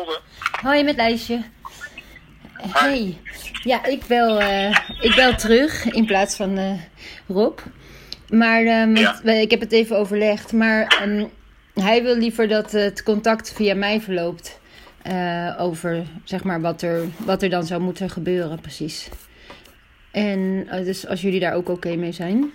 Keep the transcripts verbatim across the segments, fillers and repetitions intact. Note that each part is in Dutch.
Hilde. Hoi, met Lijsje. Hey. Ja, ik bel, uh, ik bel terug in plaats van uh, Rob. Maar um, Ja. want, ik heb het even overlegd. Maar um, hij wil liever dat het contact via mij verloopt. Uh, over zeg maar wat er, wat er dan zou moeten gebeuren, precies. En uh, dus als jullie daar ook oké mee zijn.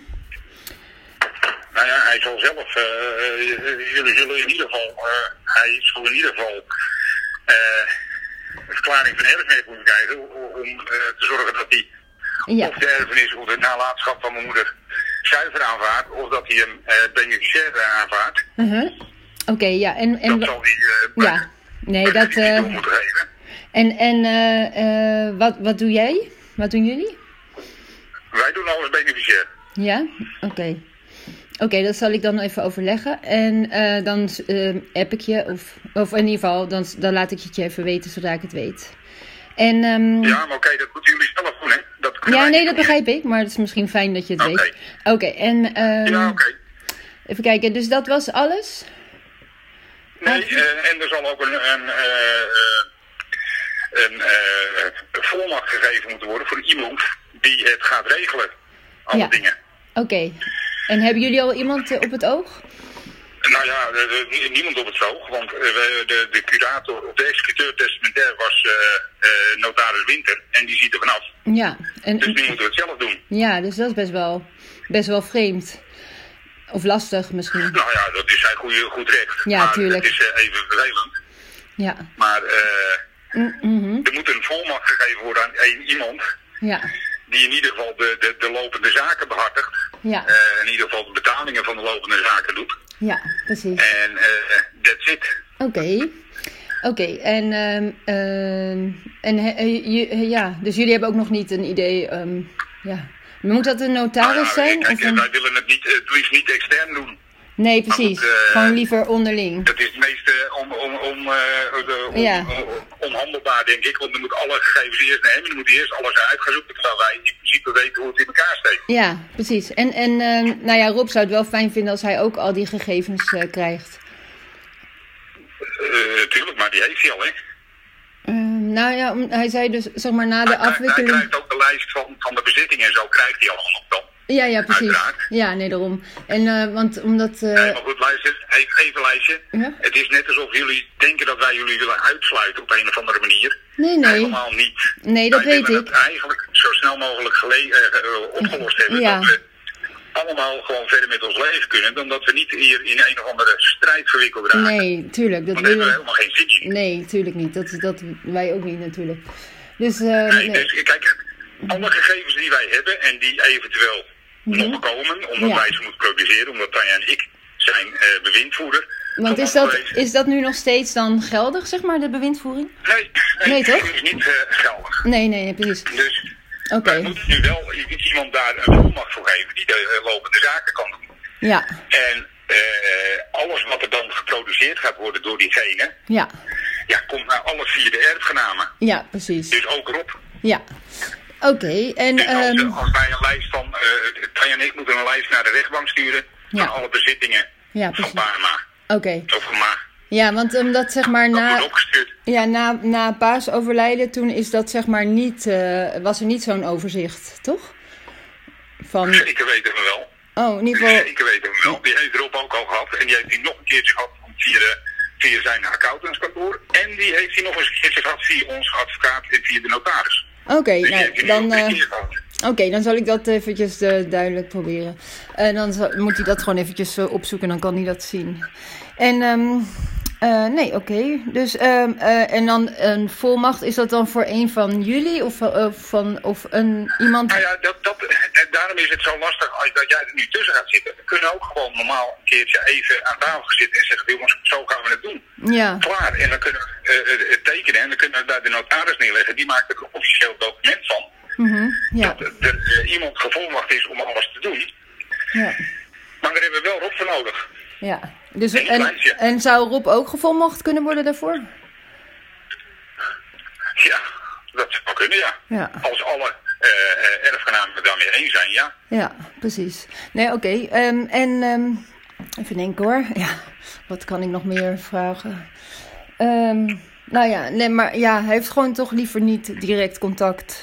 Nou ja, hij zal zelf, uh, jullie zullen in ieder geval, uh, hij zal in ieder geval uh, een verklaring van erfenis moeten krijgen om uh, te zorgen dat hij Ja. of de erfenis of de nalatenschap van mijn moeder zuiver aanvaardt of dat hij hem uh, beneficiair aanvaardt. Uh-huh. Oké, okay, ja. En, en, dat zal hij uh, ja. Nee, dat... Uh, Uh, moeten geven. en en uh, uh, wat, wat doe jij? Wat doen jullie? Wij doen alles beneficiair. Ja? Oké. Okay. Oké, okay, dat zal ik dan even overleggen. En uh, dan uh, app ik je, of, of in ieder geval, dan, dan laat ik het je even weten zodra ik het weet. En, um, ja, maar oké, okay, dat moeten jullie zelf doen, hè? Dat ja, nee, dat begrijp ik, maar het is misschien fijn dat je het okay. weet. Oké, okay, en... Um, ja, oké. Okay. Even kijken, dus dat was alles? Nee, uh, en er zal ook een, een, uh, een uh, volmacht gegeven moeten worden voor iemand die het gaat regelen. Alle ja. dingen. Oké. Okay. En hebben jullie al iemand uh, op het oog? Nou ja, de, de, niemand op het oog, want uh, de, de curator of de executeur testamentair was uh, uh, notaris Winter en die ziet er vanaf. Ja. En, dus nu moeten we het zelf doen. Ja, dus dat is best wel, best wel vreemd. Of lastig misschien. Nou ja, dat is zijn goede, goed recht. Ja, maar tuurlijk. het is uh, even vervelend. Ja. Maar uh, mm-hmm. er moet een volmacht gegeven worden aan een, iemand. Ja. Die in ieder geval de, de, de lopende zaken behartigt. Ja. Uh, in ieder geval de betalingen van de lopende zaken doet. Ja, precies. En uh, that's it. Oké. Okay. Oké, okay. en, um, um, en uh, uh, ja, dus jullie hebben ook nog niet een idee, um, ja. Moet dat een notaris nou ja, zijn? Kijk, of een... wij willen het niet, het liefst niet extern doen. Nee, precies. Goed, uh, gewoon liever onderling. Dat is het meeste om, om, om, uh, de, om, ja. om, onhandelbaar, denk ik. Want dan moet alle gegevens eerst nemen. Dan moet eerst alles uit gaan zoeken. Terwijl wij in principe weten hoe het in elkaar steekt. Ja, precies. En, en uh, nou ja, Rob zou het wel fijn vinden als hij ook al die gegevens uh, krijgt. Uh, tuurlijk, maar die heeft hij al, hè? Uh, nou ja, hij zei dus, zeg maar, na de hij, afwikkeling... Hij krijgt ook de lijst van, van de bezittingen en zo krijgt hij allemaal nog dan. Ja, ja, precies. Uiteraard. Ja, nee, daarom. En, uh, want omdat... Uh... Nee, maar goed, luister, even, even lijstje. Ja? Het is net alsof jullie denken dat wij jullie willen uitsluiten op een of andere manier. Nee, nee. Helemaal niet. Nee, dat wij weet willen ik. het eigenlijk zo snel mogelijk gele- uh, opgelost hebben. Ja. Dat we allemaal gewoon verder met ons leven kunnen. Dan dat we niet hier in een of andere strijd verwikkeld raken. Nee, tuurlijk. Dat Want daar willen... hebben we helemaal geen zin in. Nee, tuurlijk niet. Dat, dat wij ook niet natuurlijk. Dus, uh, nee, nee. dus kijk, alle gegevens die wij hebben en die eventueel mm-hmm. nog komen, omdat ja. wij ze moeten produceren, omdat Tanja en ik zijn uh, bewindvoerder. Want is dat, is dat nu nog steeds dan geldig, zeg maar, de bewindvoering? Nee, nee, nee toch? Het is niet uh, geldig. Nee, nee, nee, precies. Dus okay. wij moeten nu wel iemand daar een volmacht voor geven die de uh, lopende zaken kan doen. Ja. En uh, alles wat er dan geproduceerd gaat worden door diegene, ja. Ja, komt naar alle vier de erfgenamen. Ja, precies. Dus ook Rob. Ja. Oké, okay. en... Dus als, um... als wij een lijst van, uh, Tanja en ik moeten een lijst naar de rechtbank sturen ja. van alle bezittingen ja, van Parma. Oké. Okay. Of Ma. Ja, want omdat zeg maar dat na... wordt opgestuurd. Ja, na, na Pa's overlijden, toen is dat zeg maar niet... Uh, was er niet zo'n overzicht, toch? Van... Zeker weten we wel. Oh, in ieder geval... Zeker weten we wel. Die heeft Rob ook al gehad. En die heeft hij nog een keertje gehad via, de, via zijn accountantskantoor. En die heeft hij nog eens een keertje gehad via onze advocaat en via de notaris. Oké, okay, dus nou, dan... Uh... Oké, okay, dan zal ik dat eventjes uh, duidelijk proberen. En uh, dan zal, moet hij dat gewoon eventjes uh, opzoeken, dan kan hij dat zien. En, um, uh, nee, oké. Okay. Dus, um, uh, en dan een volmacht, is dat dan voor een van jullie of, uh, van, of een, iemand... Nou ja, dat, dat, daarom is het zo lastig als dat jij er nu tussen gaat zitten. We kunnen ook gewoon normaal een keertje even aan tafel gaan zitten en zeggen, jongens, zo gaan we het doen. Ja. Klaar, en dan kunnen we uh, tekenen en dan kunnen we daar de notaris neerleggen. Die maakt er een officieel document van. Mm-hmm, ja. Dat er uh, iemand gevolmacht is om alles te doen. Ja. Maar daar hebben we wel Rob voor nodig. Ja. Dus, en, en zou Rob ook gevolmacht kunnen worden daarvoor? Ja, dat zou kunnen, ja. ja. Als alle uh, erfgenamen het daarmee eens zijn, ja. Ja, precies. Nee, oké. Okay. Um, en um, even denken hoor. Ja, wat kan ik nog meer vragen? Um, Nou ja, nee, maar ja, hij heeft gewoon toch liever niet direct contact.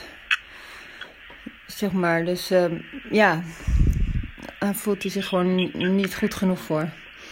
Zeg maar, dus uh, ja, daar voelt hij zich gewoon niet goed genoeg voor.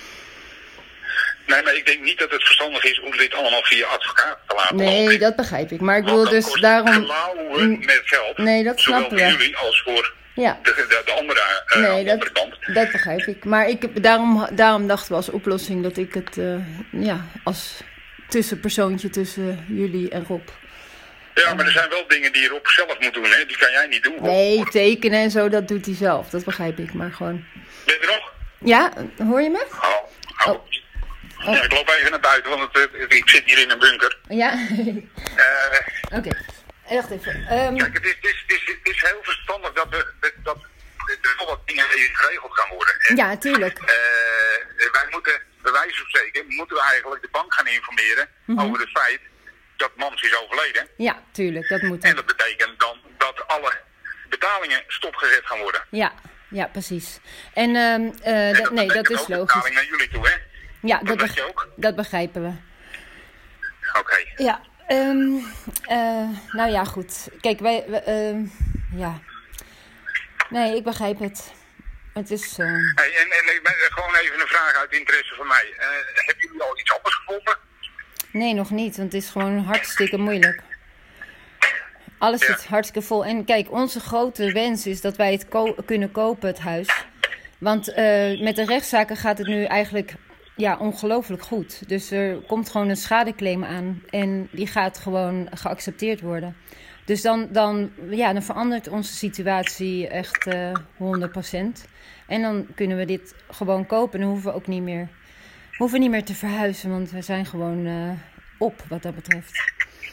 Nee, maar ik denk niet dat het verstandig is om dit allemaal via advocaat te laten Nee, lopen. dat begrijp ik. Maar ik bedoel dus daarom... met geld. Nee, dat snappen we. Zowel voor jullie als voor ja. de, de, de andere, uh, nee, andere dat, kant. dat begrijp ik. Maar ik, daarom, daarom dachten we als oplossing dat ik het uh, ja, als tussenpersoontje tussen jullie en Rob... Ja, maar er zijn wel dingen die Rob zelf moet doen, hè? Die kan jij niet doen. Nee, tekenen en zo, dat doet hij zelf. Dat begrijp ik, maar gewoon... Ben je er nog? Ja, hoor je me? Oh, oh. oh. Ja, ik loop even naar buiten, want het, het, ik zit hier in een bunker. Ja? uh, Oké, okay. Wacht even. Um... Kijk, het is, het, is, het, is, het is heel verstandig dat, we, dat er wel wat dingen geregeld gaan worden. En, ja, tuurlijk. Uh, wij moeten, bij wijze van spreken, moeten we eigenlijk de bank gaan informeren mm-hmm. over het feit dat Mams is overleden. Ja, tuurlijk, dat moet. En dat betekent dan dat alle betalingen stopgezet gaan worden. Ja, ja, precies. En, uh, uh, en dat nee, dat is ook logisch. betaling naar jullie toe, hè? Ja, dat, dat, beg- beg- ook? dat begrijpen we. Oké. Okay. Ja, um, uh, nou ja, goed. Kijk, wij, we, uh, ja. Nee, ik begrijp het. Het is... Uh... Hey, en, en gewoon even een vraag uit interesse van mij. Uh, hebben jullie al iets anders gevonden? Nee, nog niet, want het is gewoon hartstikke moeilijk. Alles zit ja. hartstikke vol. En kijk, onze grote wens is dat wij het ko- kunnen kopen, het huis. Want uh, met de rechtszaken gaat het nu eigenlijk ja, ongelooflijk goed. Dus er komt gewoon een schadeclaim aan. En die gaat gewoon geaccepteerd worden. Dus dan, dan, ja, dan verandert onze situatie echt uh, honderd procent. En dan kunnen we dit gewoon kopen. En dan hoeven we ook niet meer, hoeven niet meer te verhuizen. Want we zijn gewoon uh, op wat dat betreft.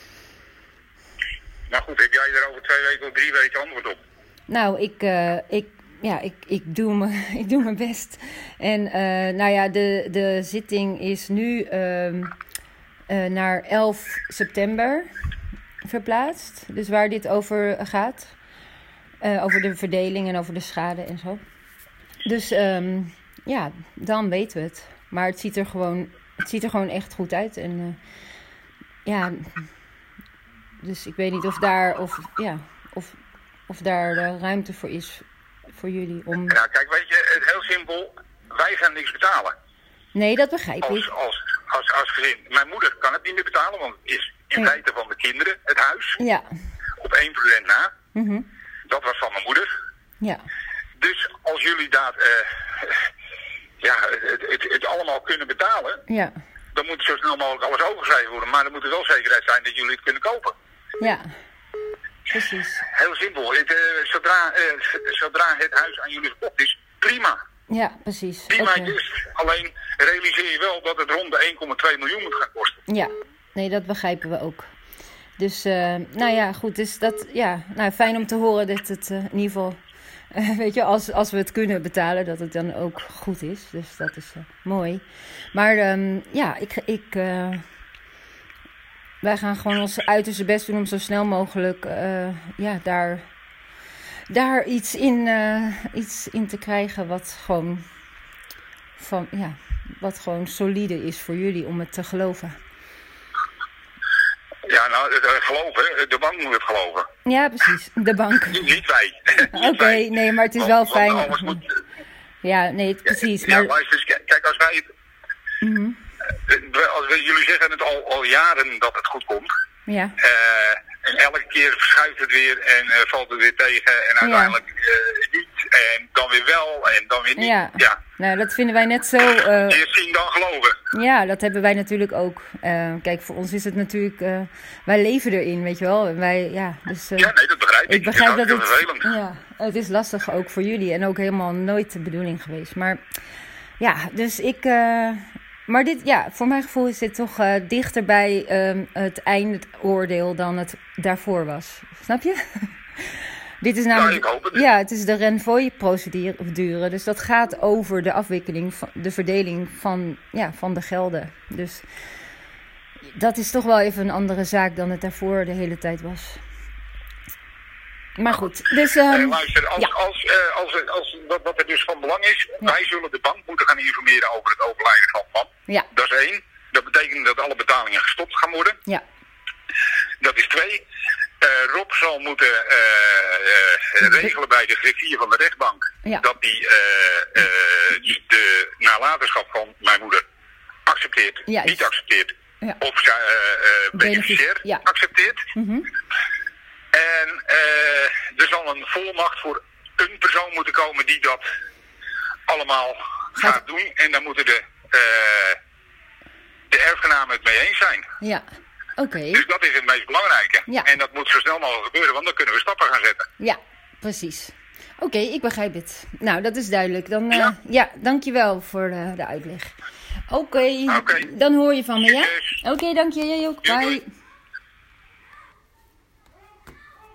Nou goed, heb jij er over twee weken of drie weken antwoord op? Nou, ik... Uh, ik Ja, ik, ik, doe me, ik doe mijn best. En uh, nou ja, de, de zitting is nu uh, uh, naar elf september verplaatst. Dus waar dit over gaat. Uh, over de verdeling en over de schade en zo. Dus um, ja, dan weten we het. Maar het ziet er gewoon, het ziet er gewoon echt goed uit. En uh, ja, dus ik weet niet of daar, of, ja, of, of daar de ruimte voor is... voor jullie om... Ja, kijk, weet je, het heel simpel. Wij gaan niks betalen. Nee, dat begrijp als, ik. Als, als, als gezin. Mijn moeder kan het niet meer betalen, want het is in feite ja. van de kinderen het huis. Ja. Op één procent na. Mm-hmm. Dat was van mijn moeder. Ja. Dus als jullie dat, uh, ja, het, het, het allemaal kunnen betalen... Ja. Dan moet zo snel mogelijk alles overgeschreven worden. Maar dan moet er wel zekerheid zijn dat jullie het kunnen kopen. Ja. Precies. Heel simpel. Het, uh, zodra, uh, zodra het huis aan jullie verkocht is, prima. Ja, precies. Prima, okay. just. Alleen realiseer je wel dat het rond de één komma twee miljoen moet gaan kosten. Ja, nee, dat begrijpen we ook. Dus, uh, nou ja, goed. Dus dat, ja, nou, fijn om te horen dat het uh, in ieder geval, uh, weet je, als, als we het kunnen betalen, dat het dan ook goed is. Dus dat is uh, mooi. Maar, um, ja, ik, ik, uh, wij gaan gewoon ons uiterste best doen om zo snel mogelijk, uh, ja, daar, daar iets in, uh, iets in te krijgen wat gewoon, van, ja, wat gewoon solide is voor jullie om het te geloven. Ja, nou, het, uh, geloven, de bank moet het geloven. Ja, precies, de bank. Niet, niet wij. Oké, okay, nee, maar het is want, wel fijn. Moet... Ja, nee, precies. Ja, maar... luister, kijk, als wij het... Mm-hmm. Als we, jullie zeggen het al, al jaren dat het goed komt. Ja. Uh, en elke keer verschuift het weer en uh, valt het weer tegen en uiteindelijk ja. uh, niet. En dan weer wel en dan weer niet. Ja, ja. Nou, dat vinden wij net zo... Uh... Eerst zien dan geloven. Ja, dat hebben wij natuurlijk ook. Uh, kijk, voor ons is het natuurlijk... Uh, wij leven erin, weet je wel. En wij, ja, dus, uh, ja, nee, dat begrijp ik. Ik begrijp dat het... vervelend. Ja, het is lastig ook voor jullie. En ook helemaal nooit de bedoeling geweest. Maar ja, dus ik... Uh, Maar dit, ja, voor mijn gevoel is dit toch uh, dichter bij um, het eindoordeel dan het daarvoor was. Snap je? Dit is namelijk, ja, ik hoop het. Ja, het is de Renvoy-procedure. Dus dat gaat over de afwikkeling, van de verdeling van, ja, van de gelden. Dus dat is toch wel even een andere zaak dan het daarvoor de hele tijd was. Maar goed, dus... Um, nee, luister, als, ja. als, uh, als, als, als wat, wat er dus van belang is... Ja. Wij zullen de bank moeten gaan informeren over het overlijden van man. Ja. Dat is één. Dat betekent dat alle betalingen gestopt gaan worden. Ja. Dat is twee. Uh, Rob zal moeten uh, uh, regelen bij de griffier van de rechtbank ja. dat hij uh, uh, de nalatenschap van mijn moeder accepteert, ja, niet accepteert, ja. of uh, uh, beneficiair ja. accepteert. Mm-hmm. En uh, er zal een volmacht voor een persoon moeten komen die dat allemaal gaat, gaat doen. En dan moeten de, uh, de erfgenamen het mee eens zijn. Ja. Okay. Dus dat is het meest belangrijke. Ja. En dat moet zo snel mogelijk gebeuren, want dan kunnen we stappen gaan zetten. Ja, precies. Oké, okay, ik begrijp het. Nou, dat is duidelijk. Dan, uh, ja. ja, dankjewel voor uh, de uitleg. Oké, okay. okay. Dan hoor je van me, ja? Oké, okay, dank je. Jij ook. Bye.